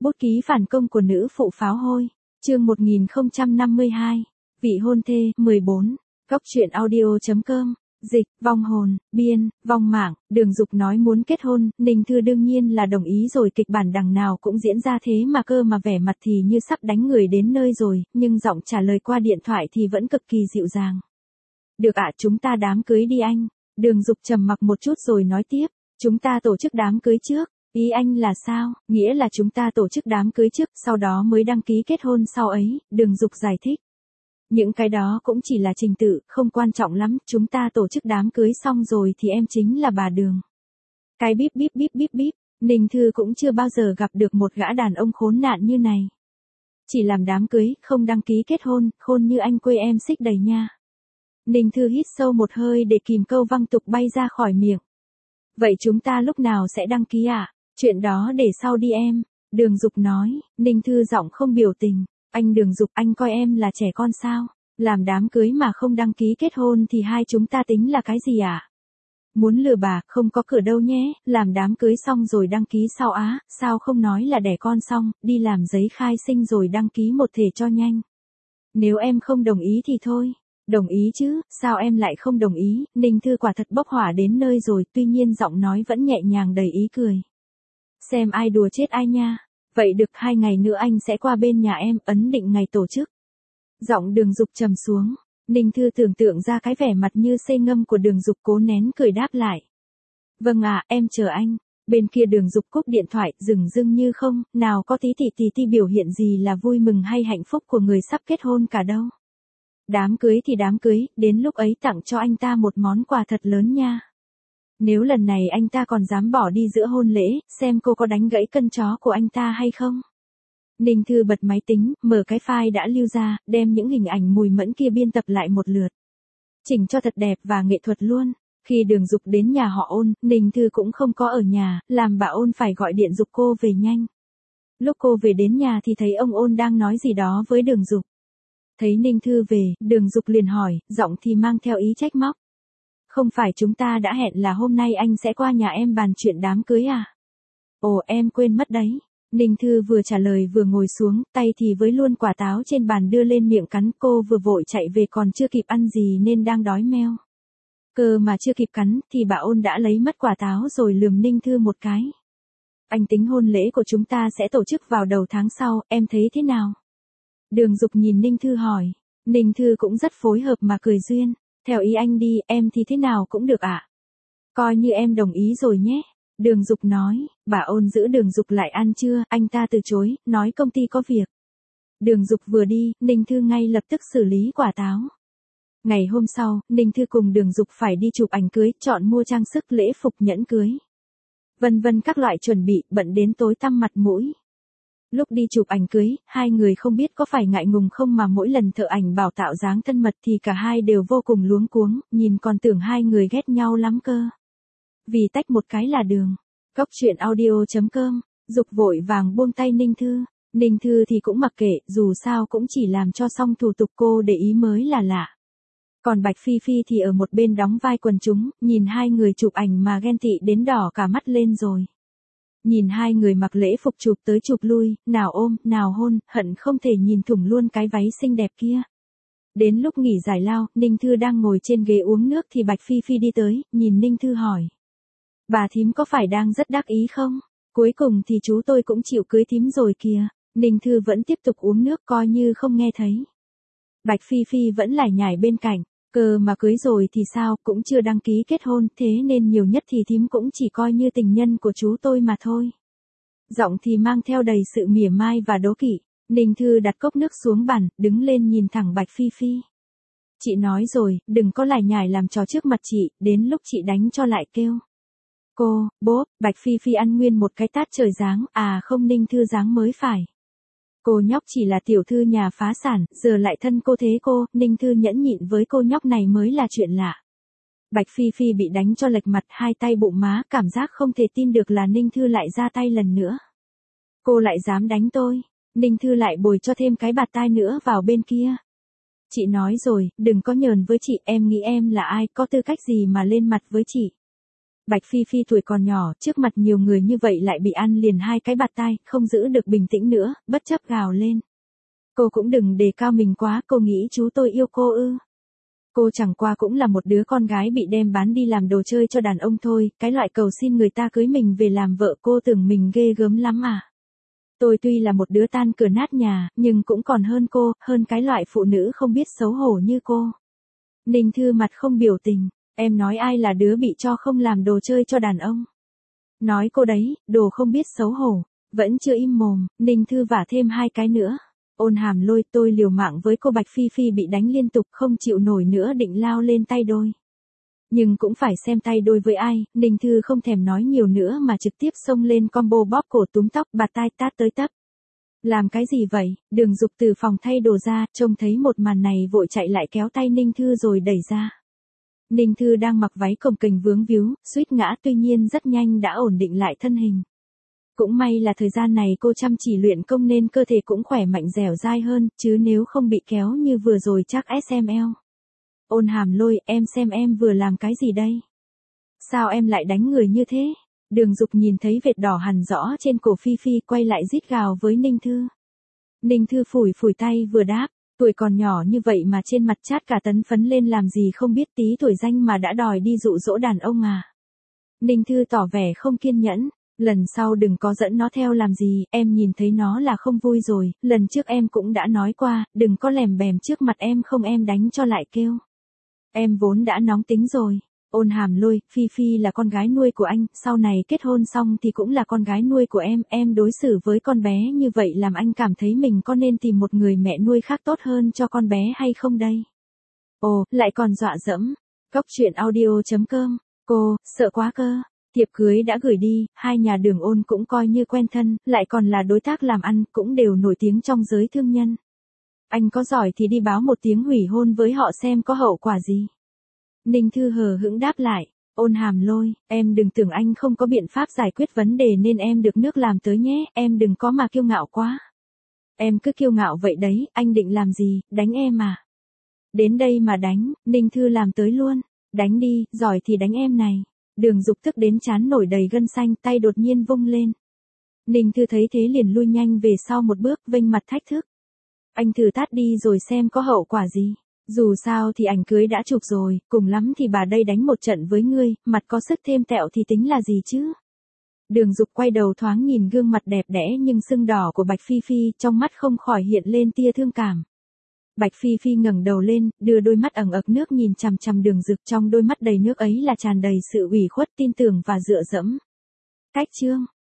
Bút ký phản công của nữ phụ pháo hôi. Chương 1052. Vị hôn thê 14. Góc truyện audio.com. Dịch, vong hồn, biên, vong mạng, Đường Dục nói muốn kết hôn, Ninh Thư đương nhiên là đồng ý rồi, kịch bản đằng nào cũng diễn ra thế mà cơ mà vẻ mặt thì như sắp đánh người đến nơi rồi, nhưng giọng trả lời qua điện thoại thì vẫn cực kỳ dịu dàng. Được ạ, chúng ta đám cưới đi anh. Đường Dục trầm mặc một chút rồi nói tiếp, chúng ta tổ chức đám cưới trước. Ý anh là sao? Nghĩa là chúng ta tổ chức đám cưới trước, sau đó mới đăng ký kết hôn sau ấy, Đường Dục giải thích. Những cái đó cũng chỉ là trình tự, không quan trọng lắm, chúng ta tổ chức đám cưới xong rồi thì em chính là bà Đường. Cái bíp bíp bíp bíp bíp, Ninh Thư cũng chưa bao giờ gặp được một gã đàn ông khốn nạn như này. Chỉ làm đám cưới, không đăng ký kết hôn, khôn như anh quê em xích đầy nha. Ninh Thư hít sâu một hơi để kìm câu văng tục bay ra khỏi miệng. Vậy chúng ta lúc nào sẽ đăng ký ạ? Chuyện đó để sau đi em. Đường Dục nói. Ninh Thư giọng không biểu tình. Anh Đường Dục, anh coi em là trẻ con sao? Làm đám cưới mà không đăng ký kết hôn thì hai chúng ta tính là cái gì ạ? Muốn lừa bà, không có cửa đâu nhé. Làm đám cưới xong rồi đăng ký sau á, sao không nói là đẻ con xong, đi làm giấy khai sinh rồi đăng ký một thể cho nhanh. Nếu em không đồng ý thì thôi. Đồng ý chứ, sao em lại không đồng ý? Ninh Thư quả thật bốc hỏa đến nơi rồi, tuy nhiên giọng nói vẫn nhẹ nhàng đầy ý cười. Xem ai đùa chết ai nha. Vậy được, 2 ngày nữa anh sẽ qua bên nhà em, ấn định ngày tổ chức. Giọng Đường Dục trầm xuống. Ninh Thư tưởng tượng ra cái vẻ mặt như xây ngâm của Đường Dục, cố nén cười đáp lại. Vâng ạ, em chờ anh. Bên kia Đường Dục cúp điện thoại, dửng dưng như không, nào có tí ti biểu hiện gì là vui mừng hay hạnh phúc của người sắp kết hôn cả đâu. Đám cưới thì đám cưới, đến lúc ấy tặng cho anh ta một món quà thật lớn nha. Nếu lần này anh ta còn dám bỏ đi giữa hôn lễ, xem cô có đánh gãy cân chó của anh ta hay không. Ninh Thư bật máy tính, mở cái file đã lưu ra, đem những hình ảnh mùi mẫn kia biên tập lại một lượt. Chỉnh cho thật đẹp và nghệ thuật luôn. Khi Đường Dục đến nhà họ Ôn, Ninh Thư cũng không có ở nhà, làm bà Ôn phải gọi điện giục cô về nhanh. Lúc cô về đến nhà thì thấy ông Ôn đang nói gì đó với Đường Dục. Thấy Ninh Thư về, Đường Dục liền hỏi, giọng thì mang theo ý trách móc. Không phải chúng ta đã hẹn là hôm nay anh sẽ qua nhà em bàn chuyện đám cưới à? Ồ, em quên mất đấy. Ninh Thư vừa trả lời vừa ngồi xuống, tay thì với luôn quả táo trên bàn đưa lên miệng cắn, cô vừa vội chạy về còn chưa kịp ăn gì nên đang đói meo. Cơ mà chưa kịp cắn thì bà Ôn đã lấy mất quả táo rồi lườm Ninh Thư một cái. Anh tính hôn lễ của chúng ta sẽ tổ chức vào đầu tháng sau, em thấy thế nào? Đường Dục nhìn Ninh Thư hỏi. Ninh Thư cũng rất phối hợp mà cười duyên. Theo ý anh đi, em thì thế nào cũng được ạ. Coi như em đồng ý rồi nhé. Đường Dục nói. Bà Ôn giữ Đường Dục lại ăn trưa, anh ta từ chối, nói công ty có việc. Đường Dục vừa đi, Ninh Thư ngay lập tức xử lý quả táo. Ngày hôm sau, Ninh Thư cùng Đường Dục phải đi chụp ảnh cưới, chọn mua trang sức lễ phục nhẫn cưới. Vân vân các loại chuẩn bị, bận đến tối tăm mặt mũi. Lúc đi chụp ảnh cưới, hai người không biết có phải ngại ngùng không mà mỗi lần thợ ảnh bảo tạo dáng thân mật thì cả hai đều vô cùng luống cuống, nhìn còn tưởng hai người ghét nhau lắm cơ. Vì tách một cái là đường. Góc truyện audio.com. Dục vội vàng buông tay Ninh Thư. Ninh Thư thì cũng mặc kệ, dù sao cũng chỉ làm cho xong thủ tục, cô để ý mới là lạ. Còn Bạch Phi Phi thì ở một bên đóng vai quần chúng, nhìn hai người chụp ảnh mà ghen tị đến đỏ cả mắt lên rồi. Nhìn hai người mặc lễ phục chụp tới chụp lui, nào ôm, nào hôn, hận không thể nhìn thủng luôn cái váy xinh đẹp kia. Đến lúc nghỉ giải lao, Ninh Thư đang ngồi trên ghế uống nước thì Bạch Phi Phi đi tới, nhìn Ninh Thư hỏi. Bà thím có phải đang rất đắc ý không? Cuối cùng thì chú tôi cũng chịu cưới thím rồi kìa. Ninh Thư vẫn tiếp tục uống nước coi như không nghe thấy. Bạch Phi Phi vẫn lải nhải bên cạnh. Cơ mà cưới rồi thì sao, cũng chưa đăng ký kết hôn, thế nên nhiều nhất thì thím cũng chỉ coi như tình nhân của chú tôi mà thôi. Giọng thì mang theo đầy sự mỉa mai và đố kỵ. Ninh Thư đặt cốc nước xuống bàn, đứng lên nhìn thẳng Bạch Phi Phi. Chị nói rồi, đừng có lải nhải làm trò trước mặt chị, đến lúc chị đánh cho lại kêu. Cô, bốp, Bạch Phi Phi ăn nguyên một cái tát trời giáng, à không, Ninh Thư giáng mới phải. Cô nhóc chỉ là tiểu thư nhà phá sản, giờ lại thân cô thế cô, Ninh Thư nhẫn nhịn với cô nhóc này mới là chuyện lạ. Bạch Phi Phi bị đánh cho lệch mặt, hai tay bụng má, cảm giác không thể tin được là Ninh Thư lại ra tay lần nữa. Cô lại dám đánh tôi. Ninh Thư lại bồi cho thêm cái bạt tai nữa vào bên kia. Chị nói rồi, đừng có nhờn với chị, em nghĩ em là ai, có tư cách gì mà lên mặt với chị. Bạch Phi Phi tuổi còn nhỏ, trước mặt nhiều người như vậy lại bị ăn liền hai cái bạt tai, không giữ được bình tĩnh nữa, bất chấp gào lên. Cô cũng đừng đề cao mình quá, cô nghĩ chú tôi yêu cô ư. Cô chẳng qua cũng là một đứa con gái bị đem bán đi làm đồ chơi cho đàn ông thôi, cái loại cầu xin người ta cưới mình về làm vợ, cô tưởng mình ghê gớm lắm à. Tôi tuy là một đứa tan cửa nát nhà, nhưng cũng còn hơn cô, hơn cái loại phụ nữ không biết xấu hổ như cô. Ninh Thư mặt không biểu tình, em nói ai là đứa bị cho không làm đồ chơi cho đàn ông. Nói cô đấy, đồ không biết xấu hổ, vẫn chưa im mồm, Ninh Thư vả thêm hai cái nữa. Ôn Hàm Lôi, tôi liều mạng với cô. Bạch Phi Phi bị đánh liên tục không chịu nổi nữa định lao lên tay đôi. Nhưng cũng phải xem tay đôi với ai, Ninh Thư không thèm nói nhiều nữa mà trực tiếp xông lên combo bóp cổ túm tóc bạt tai tát tới tấp. Làm cái gì vậy? Đường Dục từ phòng thay đồ ra, trông thấy một màn này vội chạy lại kéo tay Ninh Thư rồi đẩy ra. Ninh Thư đang mặc váy cồng kềnh vướng víu, suýt ngã tuy nhiên rất nhanh đã ổn định lại thân hình. Cũng may là thời gian này cô chăm chỉ luyện công nên cơ thể cũng khỏe mạnh dẻo dai hơn, chứ nếu không bị kéo như vừa rồi chắc SML. Ôn Hàm Lôi, em xem em vừa làm cái gì đây? Sao em lại đánh người như thế? Đường Dục nhìn thấy vệt đỏ hằn rõ trên cổ Phi Phi quay lại rít gào với Ninh Thư. Ninh Thư phủi phủi tay vừa đáp, tuổi còn nhỏ như vậy mà trên mặt chát cả tấn phấn lên làm gì không biết tí tuổi danh mà đã đòi đi dụ dỗ đàn ông à. Ninh Thư tỏ vẻ không kiên nhẫn, lần sau đừng có dẫn nó theo làm gì, em nhìn thấy nó là không vui rồi, lần trước em cũng đã nói qua, đừng có lèm bèm trước mặt em không em đánh cho lại kêu. Em vốn đã nóng tính rồi. Ôn Hàm Lôi, Phi Phi là con gái nuôi của anh, sau này kết hôn xong thì cũng là con gái nuôi của em đối xử với con bé như vậy làm anh cảm thấy mình có nên tìm một người mẹ nuôi khác tốt hơn cho con bé hay không đây? Ồ, lại còn dọa dẫm. Cóc truyện audio.com, cô, sợ quá cơ. Thiệp cưới đã gửi đi, hai nhà Đường Ôn cũng coi như quen thân, lại còn là đối tác làm ăn, cũng đều nổi tiếng trong giới thương nhân. Anh có giỏi thì đi báo một tiếng hủy hôn với họ xem có hậu quả gì. Ninh Thư hờ hững đáp lại, Ôn Hàm Lôi, em đừng tưởng anh không có biện pháp giải quyết vấn đề nên em được nước làm tới nhé, em đừng có mà kiêu ngạo quá. Em cứ kiêu ngạo vậy đấy, anh định làm gì, đánh em à? Đến đây mà đánh, Ninh Thư làm tới luôn, đánh đi, giỏi thì đánh em này. Đường Dục tức đến trán nổi đầy gân xanh, tay đột nhiên vung lên. Ninh Thư thấy thế liền lui nhanh về sau một bước, vênh mặt thách thức. Anh thử tát đi rồi xem có hậu quả gì. Dù sao thì ảnh cưới đã chụp rồi, cùng lắm thì bà đây đánh một trận với ngươi, mặt có sức thêm tẹo thì tính là gì chứ? Đường Dục quay đầu thoáng nhìn gương mặt đẹp đẽ nhưng sưng đỏ của Bạch Phi Phi, trong mắt không khỏi hiện lên tia thương cảm. Bạch Phi Phi ngẩng đầu lên, đưa đôi mắt ẩn ực nước nhìn chằm chằm Đường Dục, trong đôi mắt đầy nước ấy là tràn đầy sự ủy khuất, tin tưởng và dựa dẫm. Cách chương